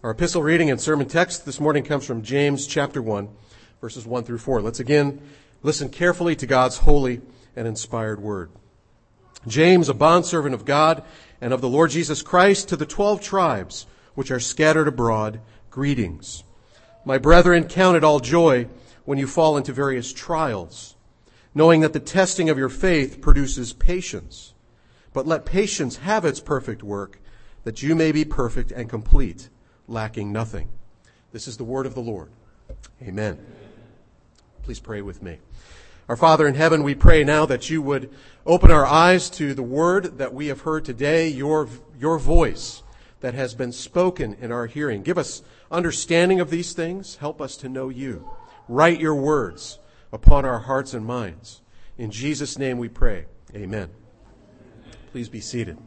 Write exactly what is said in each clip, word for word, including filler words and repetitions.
Our epistle reading and sermon text this morning comes from James chapter one, verses one through four. Let's again listen carefully to God's holy and inspired word. James, a bondservant of God and of the Lord Jesus Christ, to the twelve tribes which are scattered abroad, greetings. My brethren, count it all joy when you fall into various trials, knowing that the testing of your faith produces patience. But let patience have its perfect work, that you may be perfect and complete, lacking nothing. This is the word of the Lord. Amen. Please pray with me. Our Father in heaven, we pray now that you would open our eyes to the word that we have heard today, your, your voice that has been spoken in our hearing. Give us understanding of these things. Help us to know you. Write your words upon our hearts and minds. In Jesus' name we pray. Amen. Please be seated.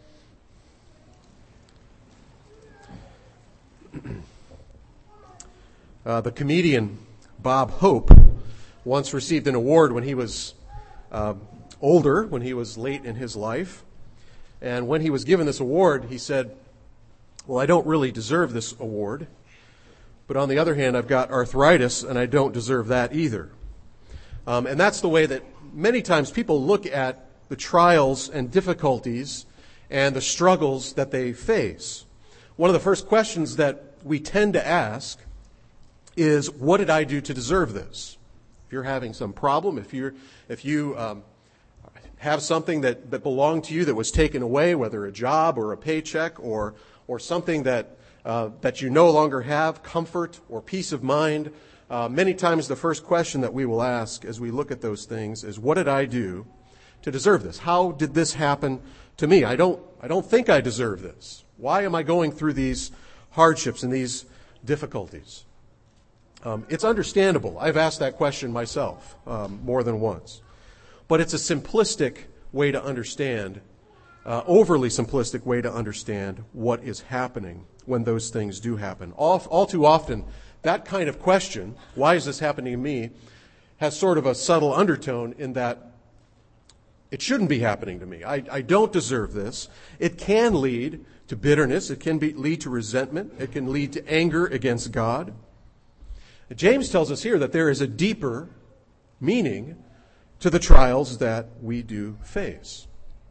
Uh, the comedian Bob Hope once received an award when he was uh, older, when he was late in his life. And when he was given this award, he said, well, I don't really deserve this award. But on the other hand, I've got arthritis, and I don't deserve that either. Um, and that's the way that many times people look at the trials and difficulties and the struggles that they face. One of the first questions that we tend to ask is, what did I do to deserve this? If you're having some problem, if you're, if you um, have something that, that belonged to you that was taken away, whether a job or a paycheck or or something that uh, that you no longer have, comfort or peace of mind, uh, many times the first question that we will ask as we look at those things is, what did I do to deserve this? How did this happen to me? I don't I don't think I deserve this. Why am I going through these hardships and these difficulties? Um, it's understandable. I've asked that question myself um, more than once. But it's a simplistic way to understand, uh, overly simplistic way to understand what is happening when those things do happen. All, all too often, that kind of question, why is this happening to me, has sort of a subtle undertone in that it shouldn't be happening to me. I, I don't deserve this. It can lead to bitterness. It can be, lead to resentment. It can lead to anger against God. James tells us here that there is a deeper meaning to the trials that we do face.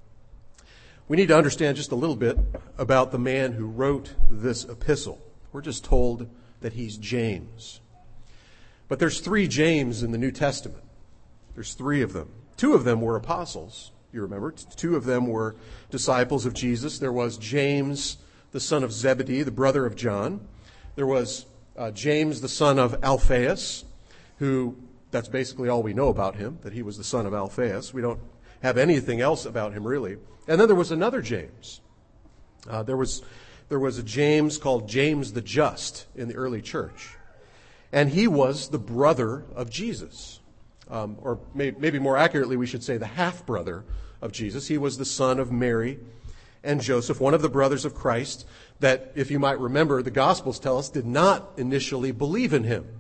We need to understand just a little bit about the man who wrote this epistle. We're just told that he's James. But there's three James in the New Testament. There's three of them. Two of them were apostles, you remember. Two of them were disciples of Jesus. There was James, the son of Zebedee, the brother of John. There was uh, James, the son of Alphaeus, who, that's basically all we know about him, that he was the son of Alphaeus. We don't have anything else about him, really. And then there was another James. Uh, there was there was a James called James the Just in the early church. And he was the brother of Jesus. Um, or may, maybe more accurately, we should say the half-brother of Jesus. He was the son of Mary and Joseph, one of the brothers of Christ that, if you might remember, the Gospels tell us did not initially believe in him.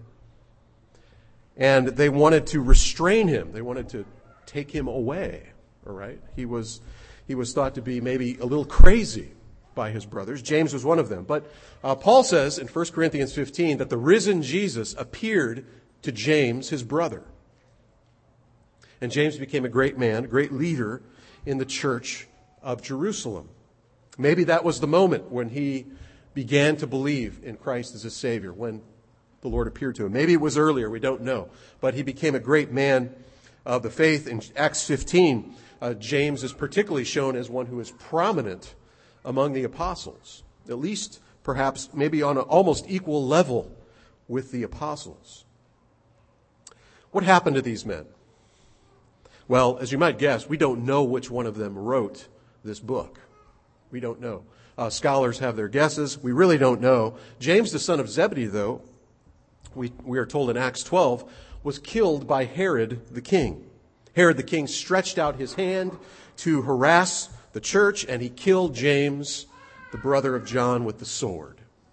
And they wanted to restrain him. They wanted to take him away. All right? He was he was thought to be maybe a little crazy by his brothers. James was one of them. But uh, Paul says in First Corinthians fifteen that the risen Jesus appeared to James, his brother. And James became a great man, a great leader in the church of Jerusalem. Maybe that was the moment when he began to believe in Christ as his Savior, when the Lord appeared to him. Maybe it was earlier, we don't know. But he became a great man of the faith. In Acts fifteen, uh, James is particularly shown as one who is prominent among the apostles, at least perhaps maybe on an almost equal level with the apostles. What happened to these men? Well, as you might guess, we don't know which one of them wrote this book. We don't know. Uh, scholars have their guesses. We really don't know. James, the son of Zebedee, though, we, we are told in Acts twelve, was killed by Herod the king. Herod the king stretched out his hand to harass the church, and he killed James, the brother of John, with the sword.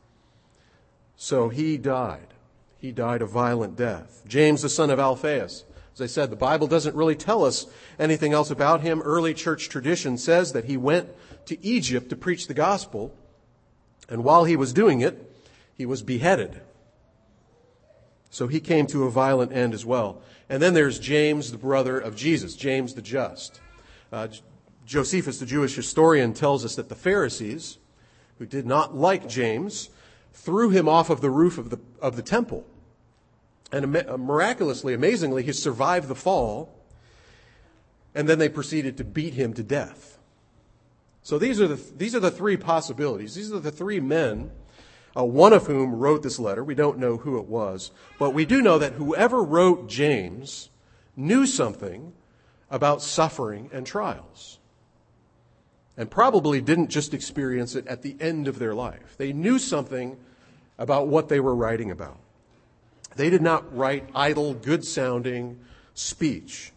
So he died. He died a violent death. James, the son of Alphaeus. As I said, the Bible doesn't really tell us anything else about him. Early church tradition says that he went to Egypt to preach the gospel. And while he was doing it, He was beheaded. So he came to a violent end as well. And then there's James, the brother of Jesus, James the Just. Uh, Josephus, the Jewish historian, tells us that the Pharisees, who did not like James, threw him off of the roof of the, of the temple. And miraculously, amazingly, he survived the fall. And then they proceeded to beat him to death. So these are the, these are the three possibilities. These are the three men, uh, one of whom wrote this letter. We don't know who it was. But we do know that whoever wrote James knew something about suffering and trials. And probably didn't just experience it at the end of their life. They knew something about what they were writing about. They did not write idle, good-sounding speech.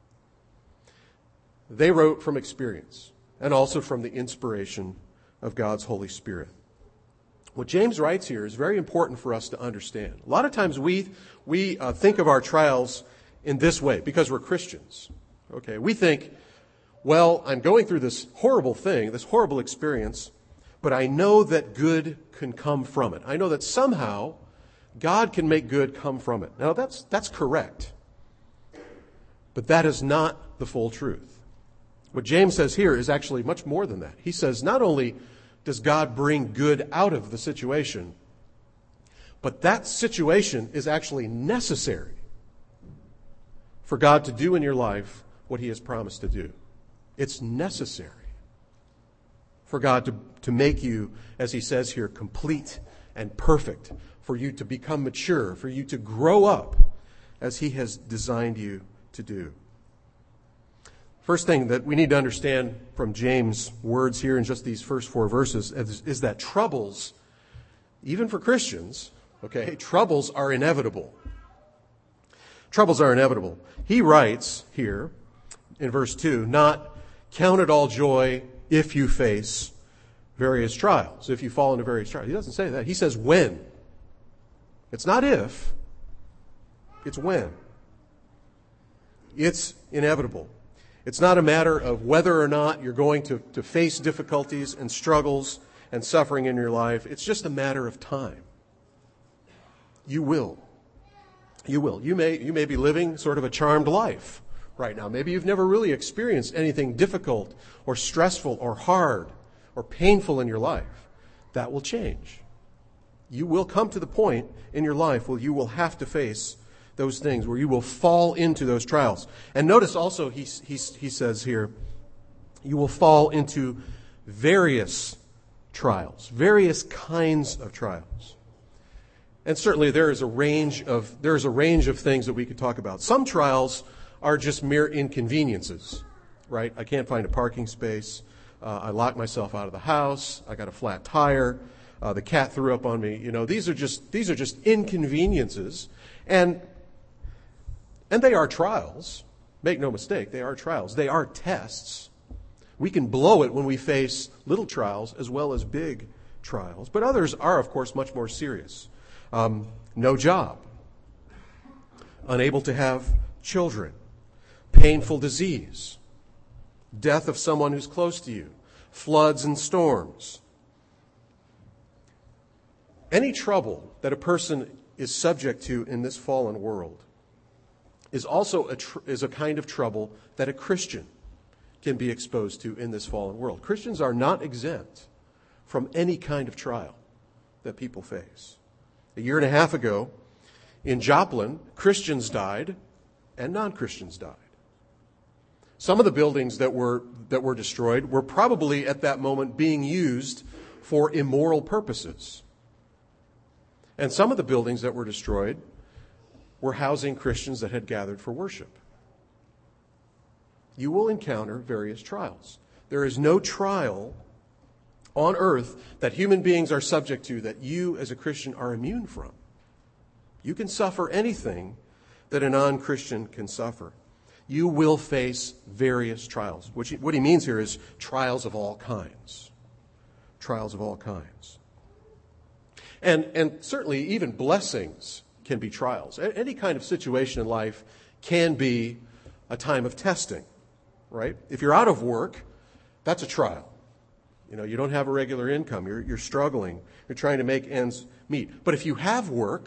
They wrote from experience and also from the inspiration of God's Holy Spirit. What James writes here is very important for us to understand. A lot of times we we uh, think of our trials in this way because we're Christians. Okay, we think, well, I'm going through this horrible thing, this horrible experience, but I know that good can come from it. I know that somehow God can make good come from it. Now, that's that's correct. But that is not the full truth. What James says here is actually much more than that. He says not only does God bring good out of the situation, but that situation is actually necessary for God to do in your life what he has promised to do. It's necessary for God to, to make you, as he says here, complete and perfect, for you to become mature, for you to grow up as he has designed you to do. First thing that we need to understand from James' words here in just these first four verses is, is that troubles, even for Christians, okay, troubles are inevitable. Troubles are inevitable. He writes here in verse two, not count it all joy if you face various trials, if you fall into various trials. He doesn't say that. He says when. It's not if, it's when. It's inevitable. It's not a matter of whether or not you're going to, to face difficulties and struggles and suffering in your life. It's just a matter of time. You will. You will. You may, you may be living sort of a charmed life right now. Maybe you've never really experienced anything difficult or stressful or hard or painful in your life. That will change. You will come to the point in your life where you will have to face those things, where you will fall into those trials. And notice also he, he, he says here, you will fall into various trials, various kinds of trials. And certainly there is a range of there is a range of things that we could talk about. Some trials are just mere inconveniences, right? I can't find a parking space. Uh, I locked myself out of the house. I got a flat tire. Uh, the cat threw up on me. You know, these are just these are just inconveniences, and and they are trials. Make no mistake, they are trials. They are tests. We can blow it when we face little trials as well as big trials, but others are, of course, much more serious. Um, no job, unable to have children, painful disease, death of someone who's close to you, floods and storms. Any trouble that a person is subject to in this fallen world is also a tr- is a kind of trouble that a Christian can be exposed to in this fallen world. Christians are not exempt from any kind of trial that people face. A year and a half ago, in Joplin, Christians died and non-Christians died. Some of the buildings that were that were destroyed were probably at that moment being used for immoral purposes. And some of the buildings that were destroyed were housing Christians that had gathered for worship. You will encounter various trials. There is no trial on earth that human beings are subject to that you as a Christian are immune from. You can suffer anything that a non-Christian can suffer. You will face various trials. Which, what he means here is trials of all kinds. Trials of all kinds. And, and certainly even blessings can be trials. Any kind of situation in life can be a time of testing, right? If you're out of work, that's a trial. You know, you don't have a regular income. You're, you're struggling. You're trying to make ends meet. But if you have work,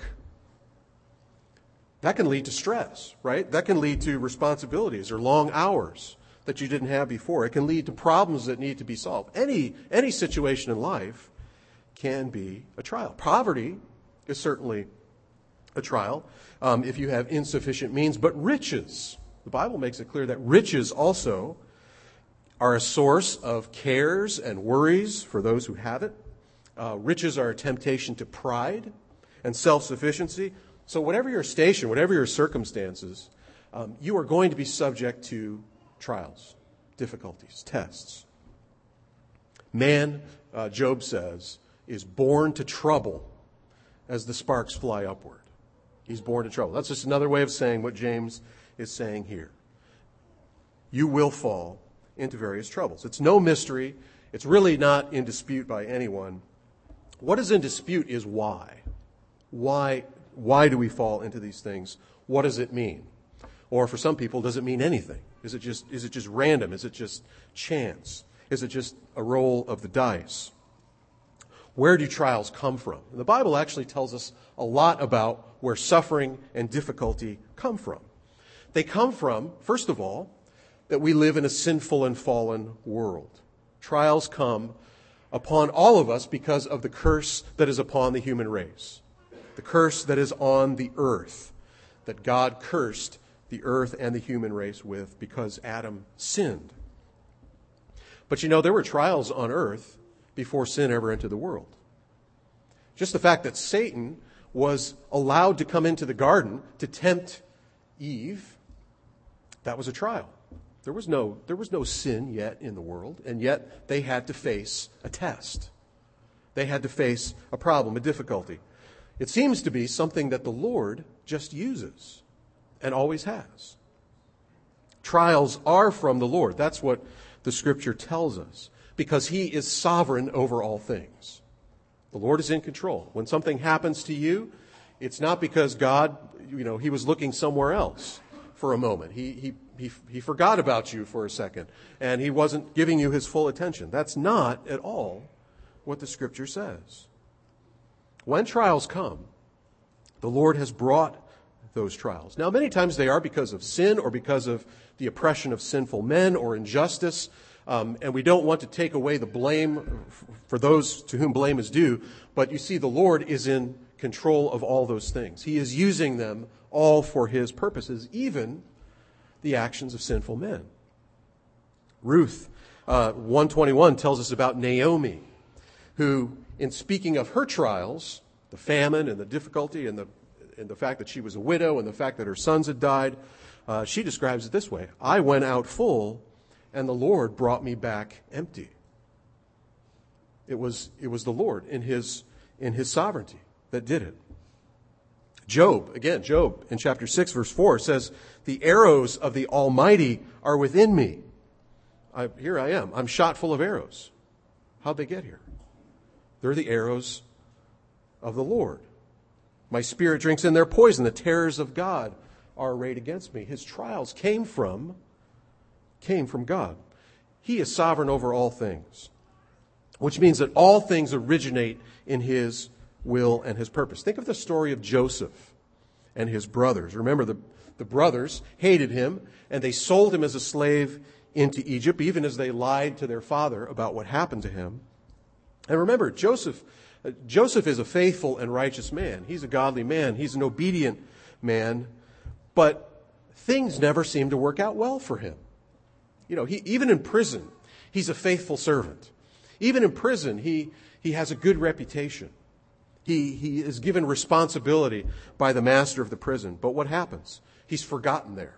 that can lead to stress, right? That can lead to responsibilities or long hours that you didn't have before. It can lead to problems that need to be solved. Any, any situation in life can be a trial. Poverty is certainly a trial um, if you have insufficient means, but riches, the Bible makes it clear that riches also are a source of cares and worries for those who have it. Uh, riches are a temptation to pride and self-sufficiency. So whatever your station, whatever your circumstances, um, you are going to be subject to trials, difficulties, tests. Man, uh, Job says, is born to trouble as the sparks fly upward. He's born to trouble. That's just another way of saying what James is saying here. You will fall into various troubles. It's no mystery. It's really not in dispute by anyone. What is in dispute is why. Why, why do we fall into these things? What does it mean? Or for some people, does it mean anything? Is it just, is it just random? Is it just chance? Is it just a roll of the dice? Where do trials come from? And the Bible actually tells us a lot about where suffering and difficulty come from. They come from, first of all, that we live in a sinful and fallen world. Trials come upon all of us because of the curse that is upon the human race. The curse that is on the earth, that God cursed the earth and the human race with because Adam sinned. But you know, there were trials on earth before sin ever entered the world. Just the fact that Satan was allowed to come into the garden to tempt Eve, that was a trial. There was no, there was no sin yet in the world, and yet they had to face a test. They had to face a problem, a difficulty. It seems to be something that the Lord just uses and always has. Trials are from the Lord. That's what the Scripture tells us, because He is sovereign over all things. The Lord is in control. When something happens to you, it's not because God, you know, He was looking somewhere else for a moment. He, he, he, he forgot about you for a second, and He wasn't giving you His full attention. That's not at all what the Scripture says. When trials come, the Lord has brought those trials. Now, many times they are because of sin or because of the oppression of sinful men or injustice. Um, and we don't want to take away the blame for those to whom blame is due. But you see, the Lord is in control of all those things. He is using them all for His purposes, even the actions of sinful men. Ruth uh, one twenty-one tells us about Naomi, who, in speaking of her trials, the famine and the difficulty and the, and the fact that she was a widow and the fact that her sons had died, uh, she describes it this way: I went out full, and the Lord brought me back empty. It was, it was the Lord in his, in his sovereignty that did it. Job, again, Job in chapter six, verse four says, the arrows of the Almighty are within me. I, here I am. I'm shot full of arrows. How'd they get here? They're the arrows of the Lord. My spirit drinks in their poison. The terrors of God are arrayed against me. His trials came from came from God. He is sovereign over all things, which means that all things originate in His will and His purpose. Think of the story of Joseph and his brothers. Remember, the, the brothers hated him, and they sold him as a slave into Egypt, even as they lied to their father about what happened to him. And remember, Joseph, uh, Joseph is a faithful and righteous man. He's a godly man. He's an obedient man. But things never seem to work out well for him. You know, he, even in prison, he's a faithful servant. Even in prison, he, he has a good reputation. He, he is given responsibility by the master of the prison. But what happens? He's forgotten there.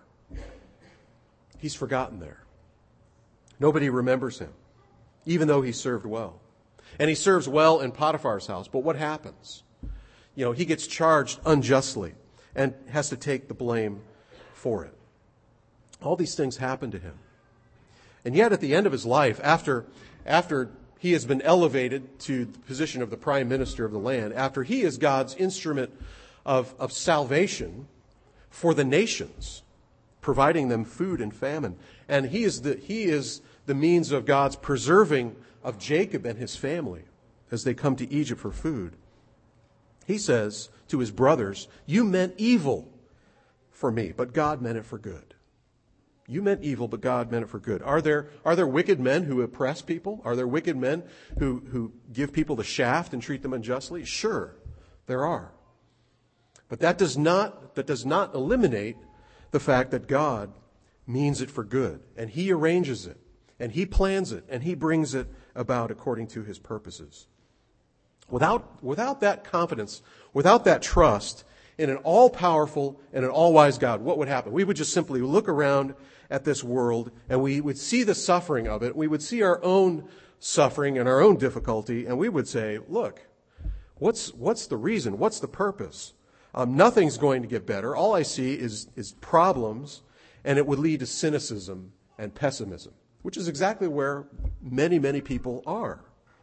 He's forgotten there. Nobody remembers him, even though he served well. And he serves well in Potiphar's house. But what happens? You know, he gets charged unjustly and has to take the blame for it. All these things happen to him. And yet at the end of his life, after, after he has been elevated to the position of the prime minister of the land, after he is God's instrument of, of salvation for the nations, providing them food and famine, and he is the, he is the means of God's preserving of Jacob and his family as they come to Egypt for food. He says to his brothers, "You meant evil for me, but God meant it for good." You meant evil, but God meant it for good. Are there, are there wicked men who oppress people? Are there wicked men who, who give people the shaft and treat them unjustly? Sure, there are. But that does not, that does not eliminate the fact that God means it for good. And He arranges it. And He plans it. And He brings it about according to His purposes. Without, without that confidence, without that trust in an all-powerful and an all-wise God, what would happen? We would just simply look around at this world and we would see the suffering of it. We would see our own suffering and our own difficulty, and we would say, look, what's, what's the reason? What's the purpose? Um, nothing's going to get better. All I see is, is problems, and it would lead to cynicism and pessimism, which is exactly where many, many people are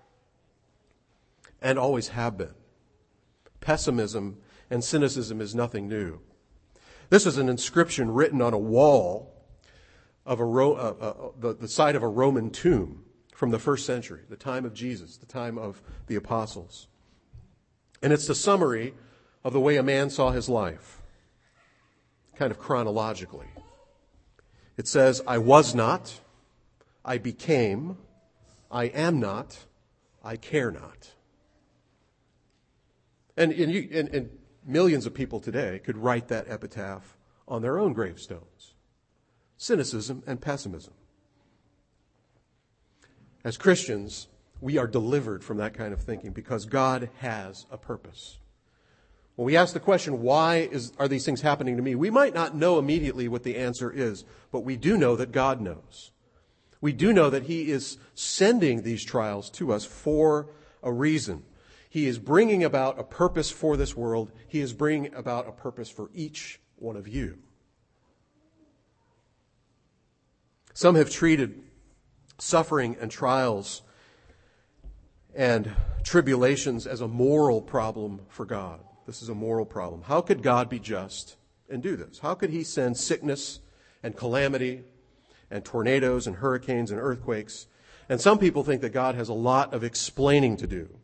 and always have been. Pessimism and cynicism is nothing new. This is an inscription written on a wall of a Ro- uh, uh, the, the side of a Roman tomb from the first century, the time of Jesus, the time of the apostles. And it's the summary of the way a man saw his life, kind of chronologically. It says, I was not, I became, I am not, I care not. And, and, you, and, and millions of people today could write that epitaph on their own gravestones. Cynicism and pessimism. As Christians, we are delivered from that kind of thinking because God has a purpose. When we ask the question, why is, are these things happening to me? We might not know immediately what the answer is, but we do know that God knows. We do know that He is sending these trials to us for a reason. He is bringing about a purpose for this world. He is bringing about a purpose for each one of you. Some have treated suffering and trials and tribulations as a moral problem for God. This is a moral problem. How could God be just and do this? How could He send sickness and calamity and tornadoes and hurricanes and earthquakes? And some people think that God has a lot of explaining to do.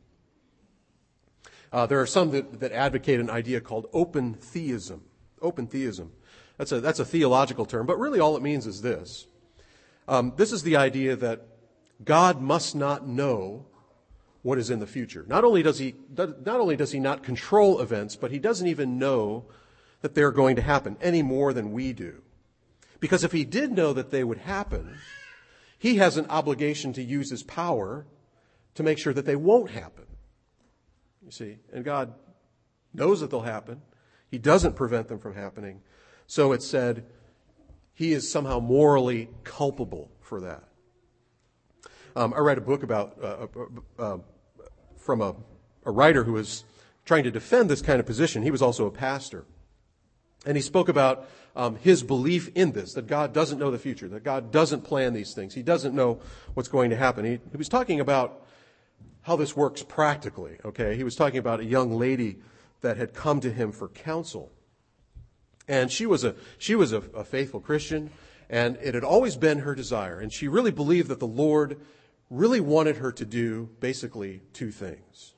Uh, there are some that, that advocate an idea called open theism. Open theism. That's a, that's a theological term, but really all it means is this. Um, this is the idea that God must not know what is in the future. Not only does he, not only does he not control events, but He doesn't even know that they're going to happen any more than we do. Because if He did know that they would happen, He has an obligation to use His power to make sure that they won't happen. You see, and God knows that they'll happen. He doesn't prevent them from happening. So it's said He is somehow morally culpable for that. Um, I read a book about uh, uh, uh, from a, a writer who was trying to defend this kind of position. He was also a pastor. And he spoke about um, his belief in this, that God doesn't know the future, that God doesn't plan these things. He doesn't know what's going to happen. He, he was talking about how this works practically, okay? He was talking about a young lady that had come to him for counsel. And she was a she was a, a faithful Christian, and it had always been her desire. And she really believed that the Lord really wanted her to do basically two things.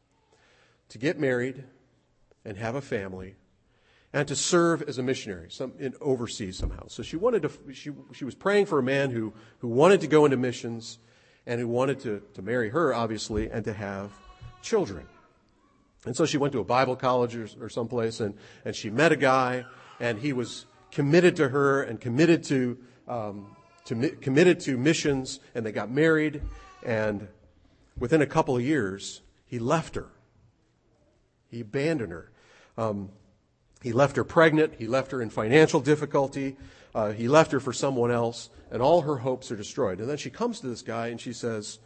To get married and have a family, and to serve as a missionary some, in overseas somehow. So she wanted to she she was praying for a man who, who wanted to go into missions and who wanted to, to marry her, obviously, and to have children. And so she went to a Bible college or, or someplace, and, and she met a guy, and he was committed to her and committed to um, to committed to missions, and they got married, and within a couple of years, he left her. He abandoned her. Um, he left her pregnant. He left her in financial difficulty. Uh, he left her for someone else, and all her hopes are destroyed. And then she comes to this guy, and she says,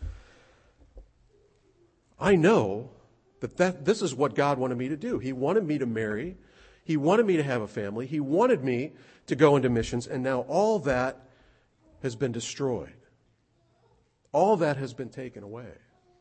I know that, that this is what God wanted me to do. He wanted me to marry. He wanted me to have a family. He wanted me to go into missions, and now all that has been destroyed. All that has been taken away.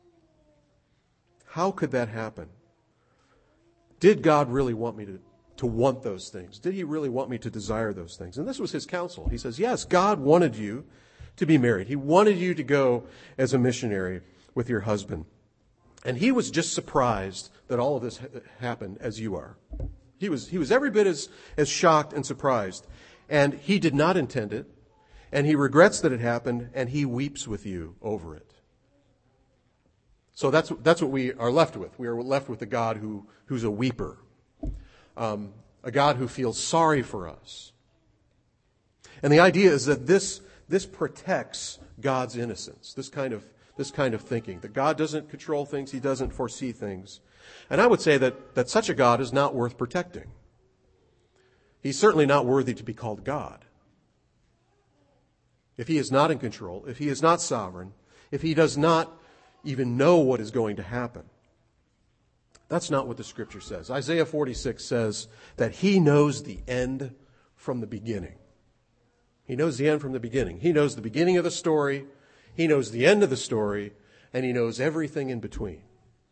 How could that happen? Did God really want me to, to want those things? Did He really want me to desire those things? And this was his counsel. He says, yes, God wanted you to be married. He wanted you to go as a missionary with your husband. And he was just surprised that all of this ha- happened as you are. He was, he was every bit as, as shocked and surprised. And he did not intend it. And he regrets that it happened, and he weeps with you over it. So that's, that's what we are left with. We are left with a God who, who's a weeper. Um, a God who feels sorry for us. And the idea is that this, this protects God's innocence, this kind of, this kind of thinking, that God doesn't control things, he doesn't foresee things. And I would say that, that such a God is not worth protecting. He's certainly not worthy to be called God. If he is not in control, if he is not sovereign, if he does not even know what is going to happen. That's not what the Scripture says. Isaiah forty-six says that he knows the end from the beginning. He knows the end from the beginning. He knows the beginning of the story, he knows the end of the story, and he knows everything in between.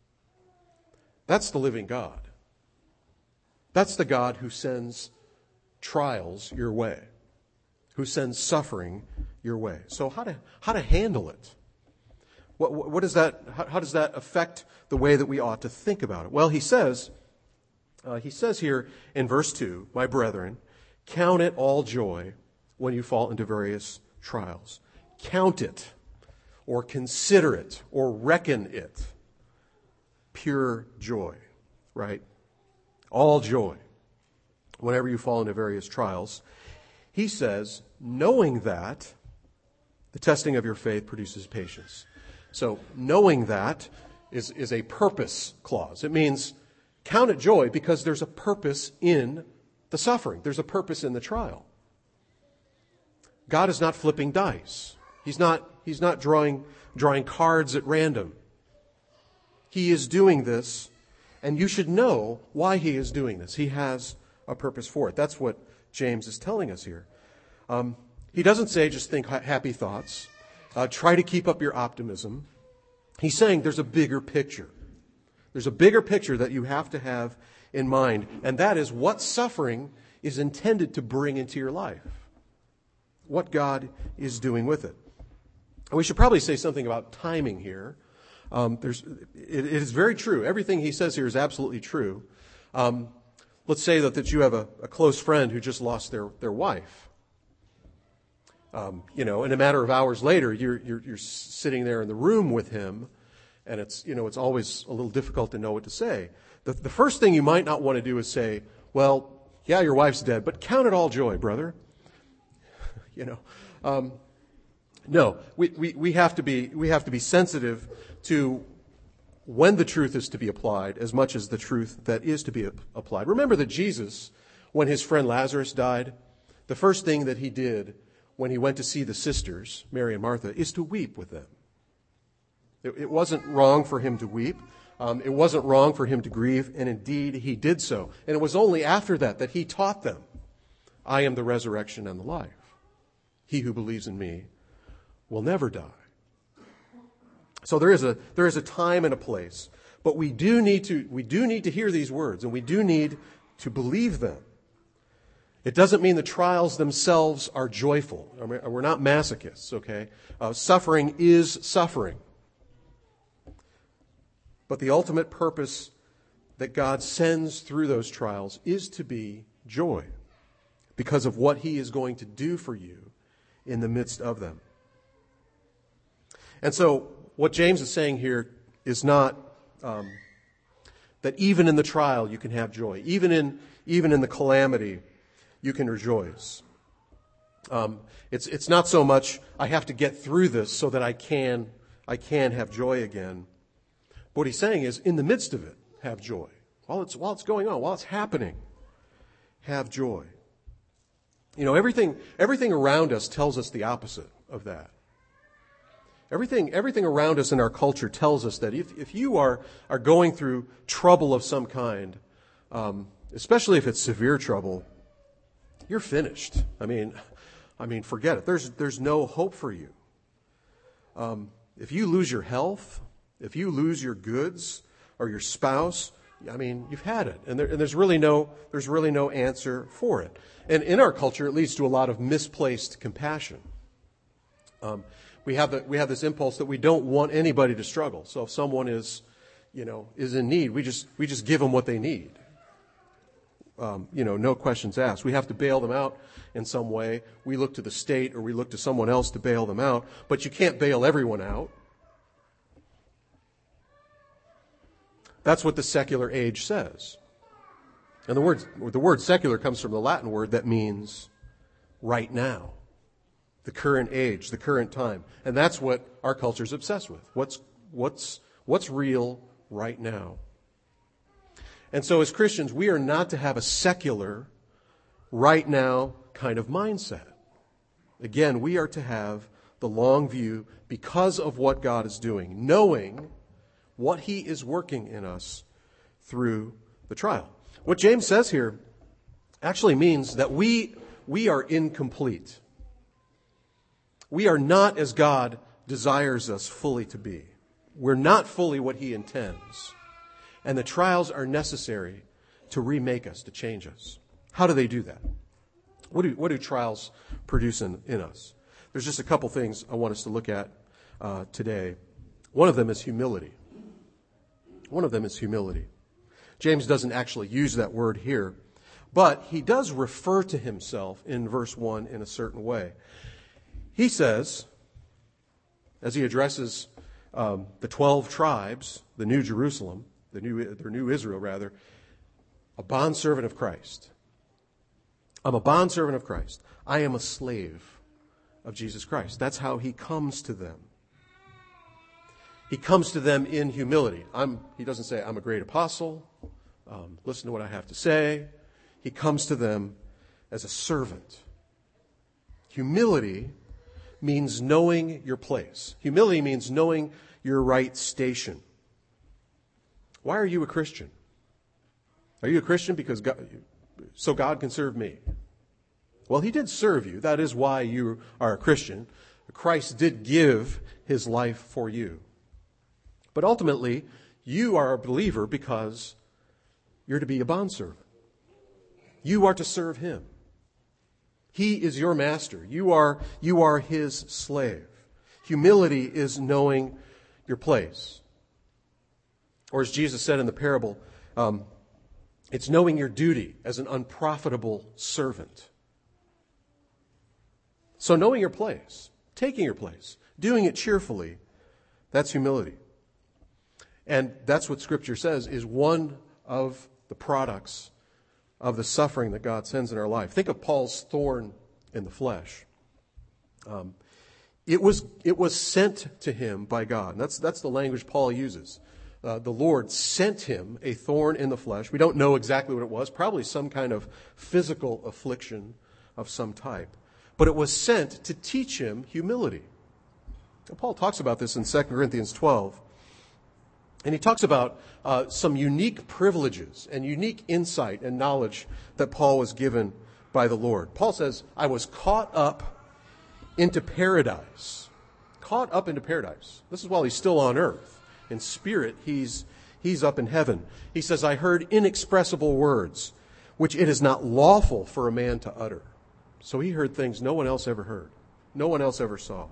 That's the living God. That's the God who sends trials your way, who sends suffering your way. So how to how to handle it? What, what, what does that? How, how does that affect the way that we ought to think about it? Well, he says, uh, he says here in verse two, "My brethren, count it all joy when you fall into various trials." Count it, or consider it, or reckon it pure joy, right? All joy whenever you fall into various trials. He says, knowing that the testing of your faith produces patience. So knowing that is, is a purpose clause. It means count it joy because there's a purpose in the suffering. There's a purpose in the trial. God is not flipping dice. He's not, he's not drawing, drawing cards at random. He is doing this, and you should know why he is doing this. He has a purpose for it. That's what James is telling us here. Um, he doesn't say just think ha- happy thoughts. Uh, try to keep up your optimism. He's saying there's a bigger picture. There's a bigger picture that you have to have in mind, and that is what suffering is intended to bring into your life. What God is doing with it. And we should probably say something about timing here. Um, there's, it, it is very true. Everything he says here is absolutely true. Um, let's say that, that you have a, a close friend who just lost their, their wife. Um, you know, and a matter of hours later, you're, you're, you're sitting there in the room with him, and it's, you know, it's always a little difficult to know what to say. The, the first thing you might not want to do is say, well, yeah, your wife's dead, but count it all joy, brother. you know, um, no, we, we, we have to be, we have to be sensitive to when the truth is to be applied as much as the truth that is to be applied. Remember that Jesus, when his friend Lazarus died, the first thing that he did when he went to see the sisters, Mary and Martha, is to weep with them. It, it wasn't wrong for him to weep. Um, it wasn't wrong for him to grieve, and indeed he did so. And it was only after that that he taught them, I am the resurrection and the life. He who believes in me will never die. So there is a there is a time and a place, but we do need to we do need to hear these words, and we do need to believe them. It doesn't mean the trials themselves are joyful. I mean, we're not masochists, okay? Uh, suffering is suffering. But the ultimate purpose that God sends through those trials is to be joy because of what he is going to do for you in the midst of them. And so what James is saying here is not um, that even in the trial you can have joy. Even in, even in the calamity you can rejoice. Um, it's it's not so much I have to get through this so that I can I can have joy again. What he's saying is, in the midst of it, have joy. While it's while it's going on, while it's happening, have joy. You know, everything everything around us tells us the opposite of that. Everything everything around us in our culture tells us that if if you are are going through trouble of some kind, um, especially if it's severe trouble, you're finished. I mean, I mean, forget it. There's there's no hope for you. Um, if you lose your health, if you lose your goods or your spouse, I mean, you've had it, and, there, and there's really no there's really no answer for it. And in our culture, it leads to a lot of misplaced compassion. Um, we have the, we have this impulse that we don't want anybody to struggle. So if someone is, you know, is in need, we just we just give them what they need. Um, you know, no questions asked. We have to bail them out in some way. We look to the state or we look to someone else to bail them out. But you can't bail everyone out. That's what the secular age says. And the word, the word secular comes from the Latin word that means right now. The current age, the current time. And that's what our culture is obsessed with. What's, what's, what's real right now? And so as Christians, we are not to have a secular, right now kind of mindset. Again, we are to have the long view because of what God is doing, knowing what He is working in us through the trial. What James says here actually means that we, we are incomplete. We are not as God desires us fully to be. We're not fully what He intends. And the trials are necessary to remake us, to change us. How do they do that? What do, what do trials produce in, in us? There's just a couple things I want us to look at uh, today. One of them is humility. One of them is humility. James doesn't actually use that word here, but he does refer to himself in verse one in a certain way. He says, as he addresses um, the twelve tribes, the New Jerusalem, the new, the new Israel rather, a bondservant of Christ. I'm a bondservant of Christ. I am a slave of Jesus Christ. That's how he comes to them. He comes to them in humility. I'm, he doesn't say, I'm a great apostle. Um, listen to what I have to say. He comes to them as a servant. Humility means knowing your place. Humility means knowing your right station. Why are you a Christian? Are you a Christian because God, so God can serve me? Well, He did serve you. That is why you are a Christian. Christ did give His life for you. But ultimately, you are a believer because you're to be a bondservant. You are to serve Him. He is your master. You are, you are His slave. Humility is knowing your place. Or as Jesus said in the parable, um, it's knowing your duty as an unprofitable servant. So knowing your place, taking your place, doing it cheerfully, that's humility. And that's what Scripture says is one of the products of the suffering that God sends in our life. Think of Paul's thorn in the flesh. Um, it was it was sent to him by God. That's that's the language Paul uses. Uh, the Lord sent him a thorn in the flesh. We don't know exactly what it was. Probably some kind of physical affliction of some type. But it was sent to teach him humility. And Paul talks about this in Second Corinthians twelve. And he talks about uh, some unique privileges and unique insight and knowledge that Paul was given by the Lord. Paul says, I was caught up into paradise. Caught up into paradise. This is while he's still on earth. In spirit, he's, he's up in heaven. He says, I heard inexpressible words, which it is not lawful for a man to utter. So he heard things no one else ever heard. No one else ever saw.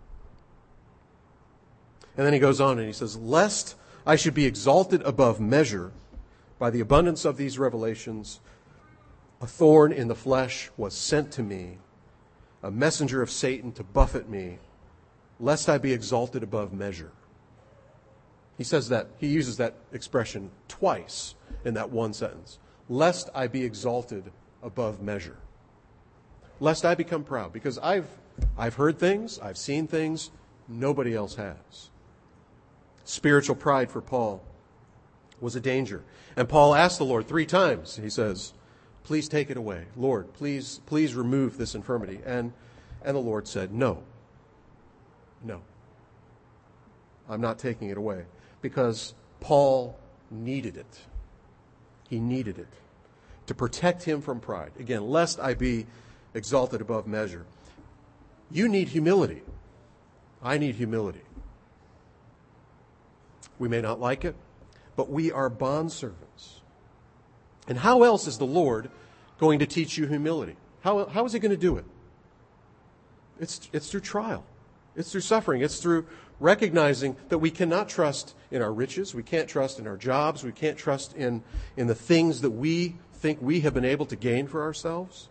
And then he goes on and he says, lest I should be exalted above measure by the abundance of these revelations, a thorn in the flesh was sent to me, a messenger of Satan to buffet me, lest I be exalted above measure. He says that, he uses that expression twice in that one sentence. Lest I be exalted above measure. Lest I become proud. Because I've, I've heard things, I've seen things nobody else has. Spiritual pride for Paul was a danger. And Paul asked the Lord three times. He says, please take it away. Lord, please, please remove this infirmity. And, and the Lord said, no. No. I'm not taking it away. Because Paul needed it. He needed it to protect him from pride. Again, lest I be exalted above measure. You need humility. I need humility. We may not like it, but we are bondservants. And how else is the Lord going to teach you humility? How, how is He going to do it? It's, it's through trial. It's through suffering. It's through recognizing that we cannot trust in our riches. We can't trust in our jobs. We can't trust in, in the things that we think we have been able to gain for ourselves.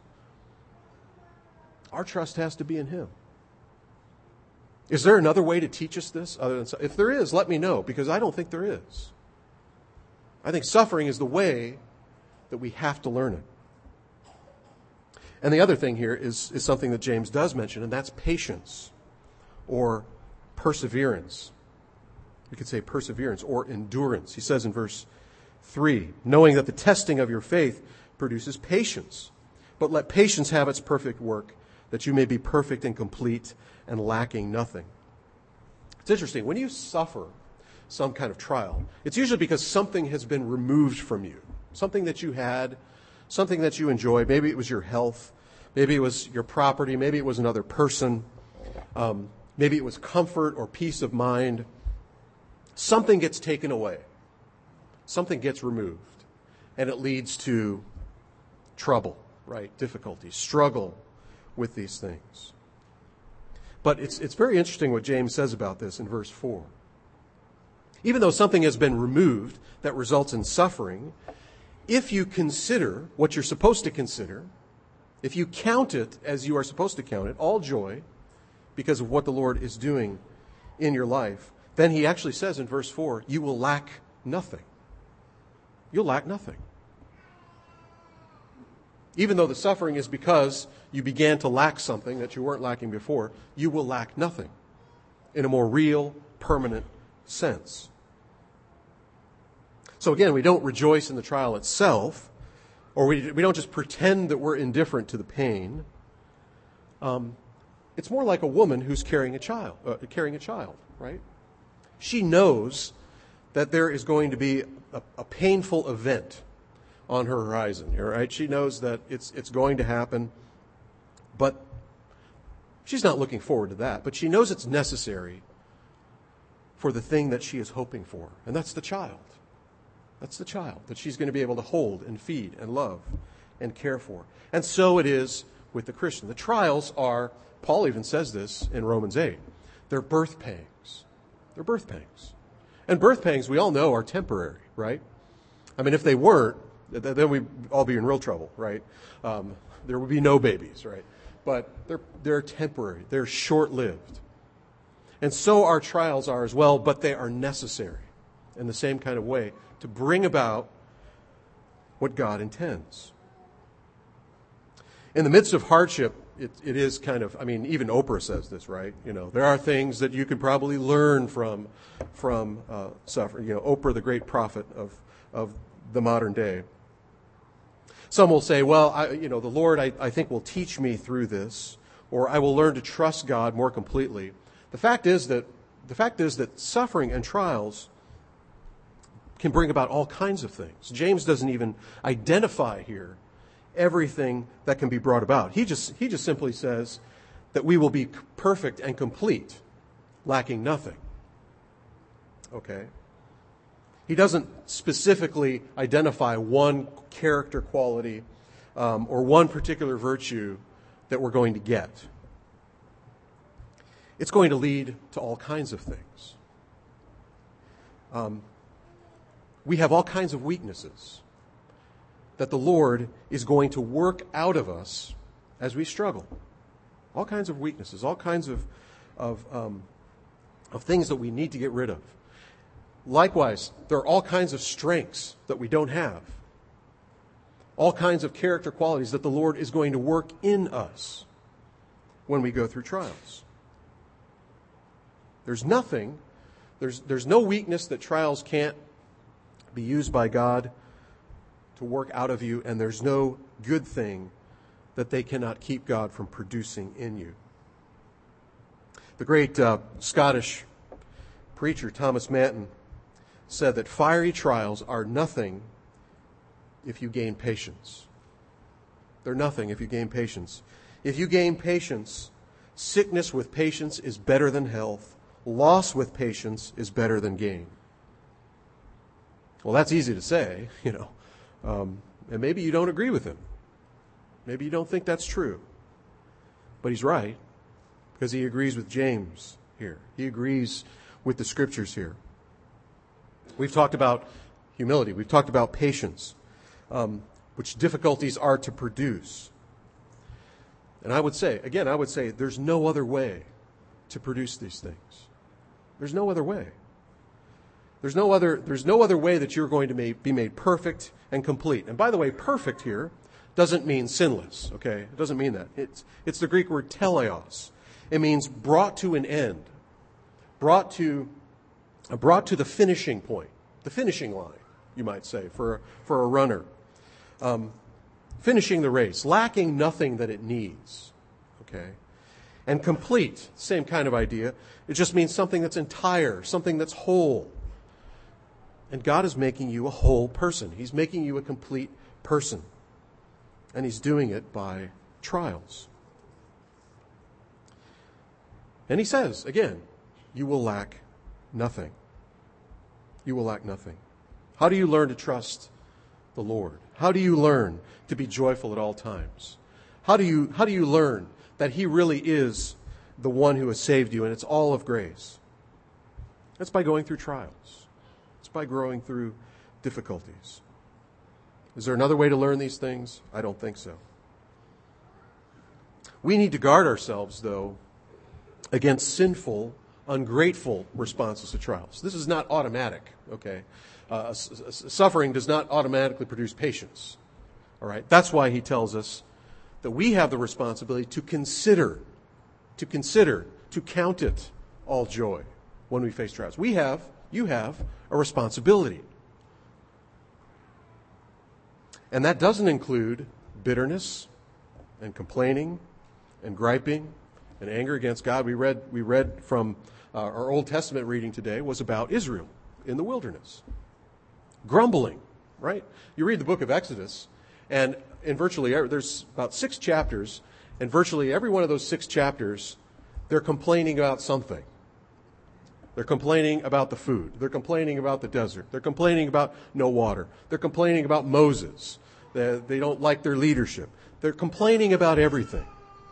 Our trust has to be in Him. Is there another way to teach us this? Other than, if there is, let me know, because I don't think there is. I think suffering is the way that we have to learn it. And the other thing here is, is something that James does mention, and that's patience or perseverance. We could say perseverance or endurance. He says in verse three, knowing that the testing of your faith produces patience, but let patience have its perfect work, that you may be perfect and complete and lacking nothing. It's interesting. When you suffer some kind of trial, it's usually because something has been removed from you. Something that you had, something that you enjoyed. Maybe it was your health. Maybe it was your property. Maybe it was another person. Um, maybe it was comfort or peace of mind. Something gets taken away. Something gets removed. And it leads to trouble, right? Difficulty, struggle with these things. But it's it's very interesting what James says about this in verse four. Even though something has been removed that results in suffering, if you consider what you're supposed to consider, if you count it as you are supposed to count it, all joy, because of what the Lord is doing in your life, then he actually says in verse four, you will lack nothing. You'll lack nothing. Even though the suffering is because you began to lack something that you weren't lacking before, you will lack nothing in a more real, permanent sense. So again, we don't rejoice in the trial itself, or we, we don't just pretend that we're indifferent to the pain. Um, it's more like a woman who's carrying a child, uh, carrying a child, right? She knows that there is going to be a, a painful event on her horizon, right? She knows that it's it's going to happen, but she's not looking forward to that. But she knows it's necessary for the thing that she is hoping for, and that's the child. That's the child that she's going to be able to hold and feed and love and care for. And so it is with the Christian. The trials are, Paul even says this in Romans eight, they're birth pangs. They're birth pangs. And birth pangs, we all know, are temporary, right? I mean, if they weren't, then we'd all be in real trouble, right? Um, there would be no babies, right? But they're they're temporary. They're short-lived. And so our trials are as well, but they are necessary in the same kind of way to bring about what God intends. In the midst of hardship, it, it is kind of, I mean, even Oprah says this, right? You know, there are things that you could probably learn from from uh, suffering. You know, Oprah, the great prophet of of the modern day. Some will say, well, I, you know, the Lord, I, I think, will teach me through this, or I will learn to trust God more completely. The fact is that the fact is that suffering and trials can bring about all kinds of things. James doesn't even identify here everything that can be brought about. He just he just simply says that we will be perfect and complete, lacking nothing. Okay? He doesn't specifically identify one character quality um, or one particular virtue that we're going to get. It's going to lead to all kinds of things. Um, we have all kinds of weaknesses that the Lord is going to work out of us as we struggle. All kinds of weaknesses, all kinds of of, um, of things that we need to get rid of. Likewise, there are all kinds of strengths that we don't have. All kinds of character qualities that the Lord is going to work in us when we go through trials. There's nothing, there's, there's no weakness that trials can't be used by God to work out of you, and there's no good thing that they cannot keep God from producing in you. The great uh, Scottish preacher Thomas Manton said that fiery trials are nothing if you gain patience. They're nothing if you gain patience. If you gain patience, sickness with patience is better than health. Loss with patience is better than gain. Well, that's easy to say, you know, um, and maybe you don't agree with him. Maybe you don't think that's true. But he's right. because he agrees with James here. He agrees with the Scriptures here. We've talked about humility. We've talked about patience, um, which difficulties are to produce. And I would say, again, I would say there's no other way to produce these things. There's no other way. There's no other, there's no other way that you're going to ma- be made perfect and complete. And by the way, perfect here doesn't mean sinless, okay? It doesn't mean that. It's, it's the Greek word teleos. It means brought to an end, brought to, uh, brought to the finishing point, the finishing line, you might say, for, for a runner. Um, finishing the race, lacking nothing that it needs, okay? And complete, same kind of idea. It just means something that's entire, something that's whole. And God is making you a whole person. He's making you a complete person. And He's doing it by trials. And He says, again, you will lack nothing. You will lack nothing. How do you learn to trust the Lord? How do you learn to be joyful at all times? How do you, how do you learn that He really is the one who has saved you and it's all of grace? It's by going through trials. It's by growing through difficulties. Is there another way to learn these things? I don't think so. We need to guard ourselves, though, against sinful, ungrateful responses to trials. This is not automatic, okay? Uh, s- s- suffering does not automatically produce patience, all right? That's why he tells us that we have the responsibility to consider, to consider, to count it all joy when we face trials. We have, you have, a responsibility. And that doesn't include bitterness and complaining and griping and anger against God. We read, we read from uh, our Old Testament reading today was about Israel in the wilderness. Grumbling, right? You read the book of Exodus, and in virtually, there's about six chapters, and virtually every one of those six chapters, they're complaining about something. They're complaining about the food. They're complaining about the desert. They're complaining about no water. They're complaining about Moses. They, they don't like their leadership. They're complaining about everything.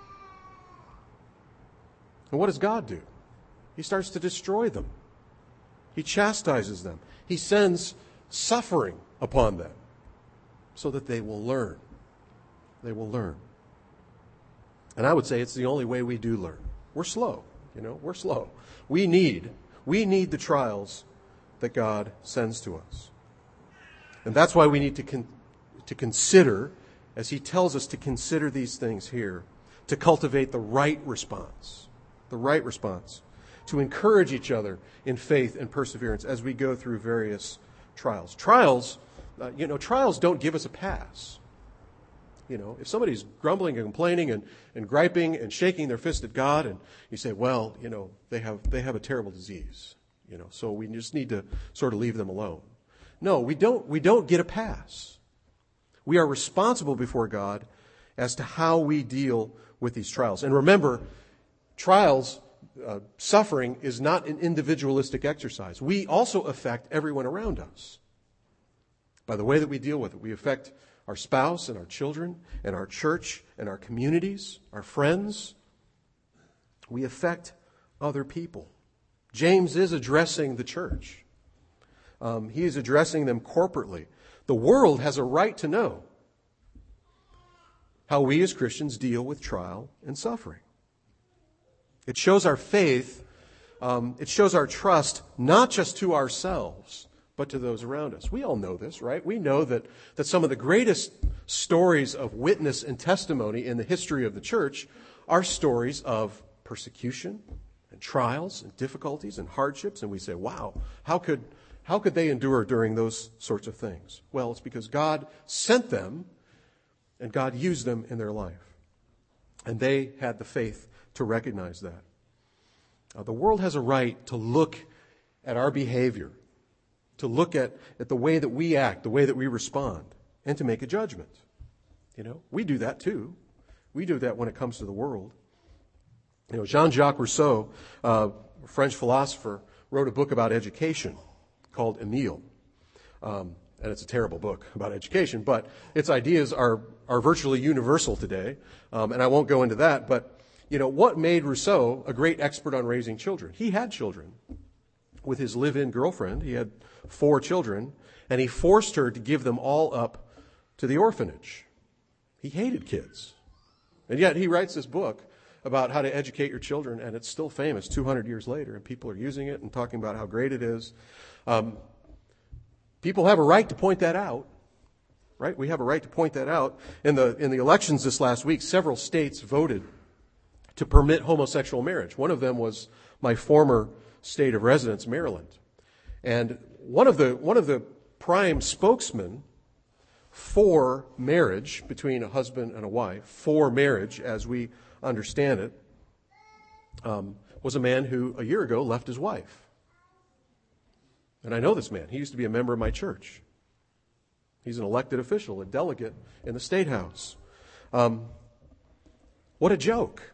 And what does God do? He starts to destroy them. He chastises them. He sends suffering upon them so that they will learn. They will learn. And I would say it's the only way we do learn. We're slow. You know, we're slow. We need, we need the trials that God sends to us. And that's why we need to con- to consider, as he tells us to consider these things here, to cultivate the right response. The right response. To encourage each other in faith and perseverance as we go through various trials. Trials, uh, you know, trials don't give us a pass. You know, if somebody's grumbling and complaining and, and griping and shaking their fist at God, and you say, well, you know, they have they have a terrible disease, you know, so we just need to sort of leave them alone. No, we don't we don't get a pass. We are responsible before God as to how we deal with these trials. And remember, trials, uh, suffering is not an individualistic exercise. We also affect everyone around us. By the way that we deal with it, we affect our spouse and our children and our church and our communities, our friends. We affect other people. James is addressing the church. Um, he is addressing them corporately. The world has a right to know how we as Christians deal with trial and suffering. It shows our faith, um, it shows our trust not just to ourselves, but to those around us. We all know this, right? We know that, that some of the greatest stories of witness and testimony in the history of the church are stories of persecution and trials and difficulties and hardships. And we say, wow, how could, how could they endure during those sorts of things? Well, it's because God sent them and God used them in their life. And they had the faith to recognize that. Uh, the world has a right to look at our behavior, to look at, at the way that we act, the way that we respond, and to make a judgment. You know, we do that too. We do that when it comes to the world. You know, Jean-Jacques Rousseau, uh, a French philosopher, wrote a book about education called Emile. Um, and it's a terrible book about education, but its ideas are, are virtually universal today. Um, and I won't go into that, but you know, what made Rousseau a great expert on raising children? He had children with his live-in girlfriend. He had four children, and he forced her to give them all up to the orphanage. He hated kids. And yet he writes this book about how to educate your children, and it's still famous two hundred years later, and people are using it and talking about how great it is. Um, people have a right to point that out, right? We have a right to point that out. In the, in the elections this last week, several states voted to permit homosexual marriage. One of them was my former state of residence, Maryland. And one of the, one of the prime spokesmen for marriage between a husband and a wife, for marriage as we understand it, um, was a man who a year ago left his wife. And I know this man. He used to be a member of my church. He's an elected official, a delegate in the State House. Um, what a joke.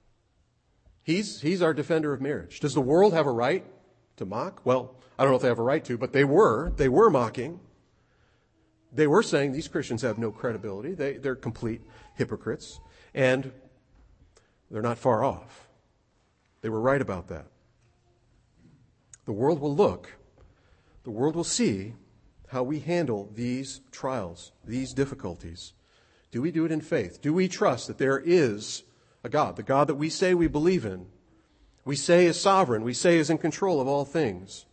He's, he's our defender of marriage. Does the world have a right to mock? Well, I don't know if they have a right to, but they were. They were mocking. They were saying these Christians have no credibility. They, they're complete hypocrites. And they're not far off. They were right about that. The world will look, the world will see how we handle these trials, these difficulties. Do we do it in faith? Do we trust that there is a God, the God that we say we believe in, we say is sovereign, we say is in control of all things?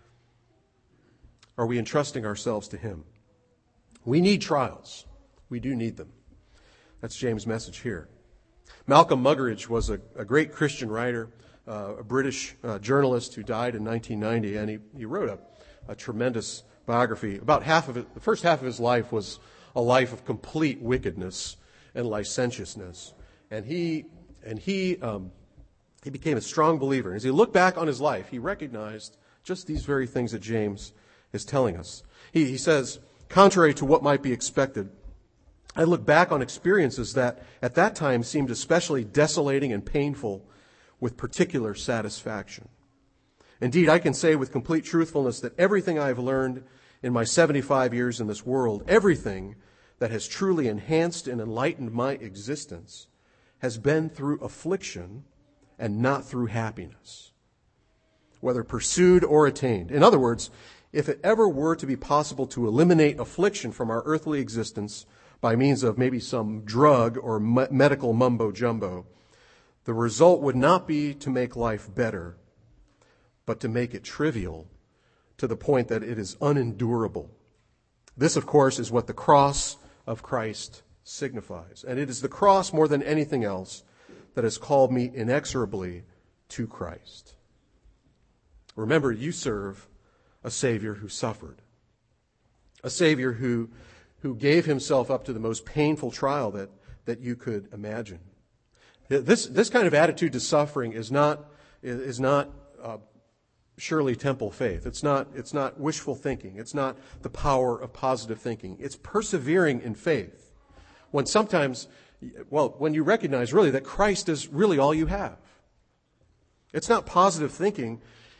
Are we entrusting ourselves to Him? We need trials. We do need them. That's James' message here. Malcolm Muggeridge was a, a great Christian writer, uh, a British uh, journalist who died in nineteen ninety, and he, he wrote a, a tremendous biography. About half of it, the first half of his life was a life of complete wickedness and licentiousness. And he and he um, he became a strong believer. As he looked back on his life, he recognized just these very things that James is telling us. He, he says, contrary to what might be expected, I look back on experiences that at that time seemed especially desolating and painful with particular satisfaction. Indeed, I can say with complete truthfulness that everything I have learned in my seventy-five years in this world, everything that has truly enhanced and enlightened my existence, has been through affliction and not through happiness, whether pursued or attained. In other words, if it ever were to be possible to eliminate affliction from our earthly existence by means of maybe some drug or me- medical mumbo-jumbo, the result would not be to make life better, but to make it trivial to the point that it is unendurable. This, of course, is what the cross of Christ signifies. And it is the cross more than anything else that has called me inexorably to Christ. Remember, you serve a Savior who suffered, a Savior who, who gave himself up to the most painful trial that, that you could imagine. This, this kind of attitude to suffering is not, is not uh, Shirley Temple faith. It's not, it's not wishful thinking. It's not the power of positive thinking. It's persevering in faith. When sometimes, well, when you recognize really that Christ is really all you have. It's not positive thinking.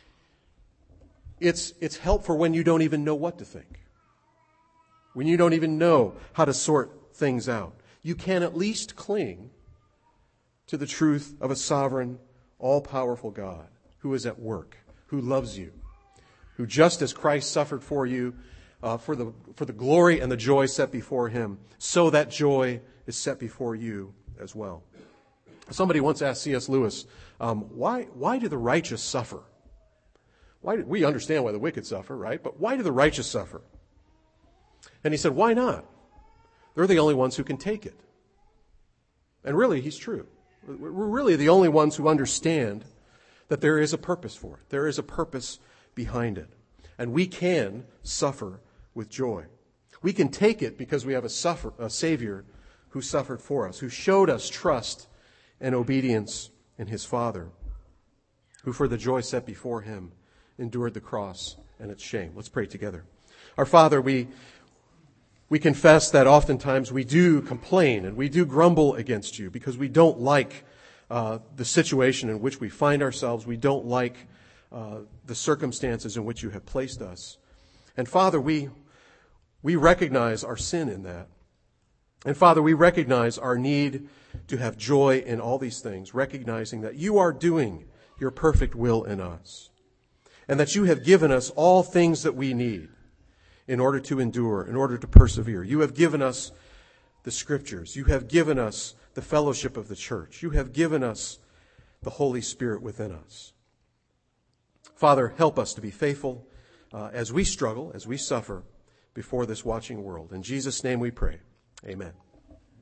It's, it's help for when you don't even know what to think. When you don't even know how to sort things out. You can at least cling to the truth of a sovereign, all-powerful God who is at work, who loves you, who just as Christ suffered for you, uh, for the for the glory and the joy set before him, so that joy is set before you as well. Somebody once asked C S Lewis, um, why why do the righteous suffer? Why do, we understand why the wicked suffer, right? But why do the righteous suffer? And he said, why not? They're the only ones who can take it. And really, he's true. We're really the only ones who understand that there is a purpose for it. There is a purpose behind it. And we can suffer with joy. We can take it because we have a, suffer, a Savior who suffered for us, who showed us trust and obedience in his Father, who for the joy set before him endured the cross and its shame. Let's pray together. Our Father, we we confess that oftentimes we do complain and we do grumble against you because we don't like uh, the situation in which we find ourselves. We don't like uh, the circumstances in which you have placed us. And Father, we we recognize our sin in that. And Father, we recognize our need to have joy in all these things, recognizing that you are doing your perfect will in us, and that you have given us all things that we need in order to endure, in order to persevere. You have given us the Scriptures. You have given us the fellowship of the church. You have given us the Holy Spirit within us. Father, help us to be faithful uh, as we struggle, as we suffer before this watching world. In Jesus' name we pray. Amen.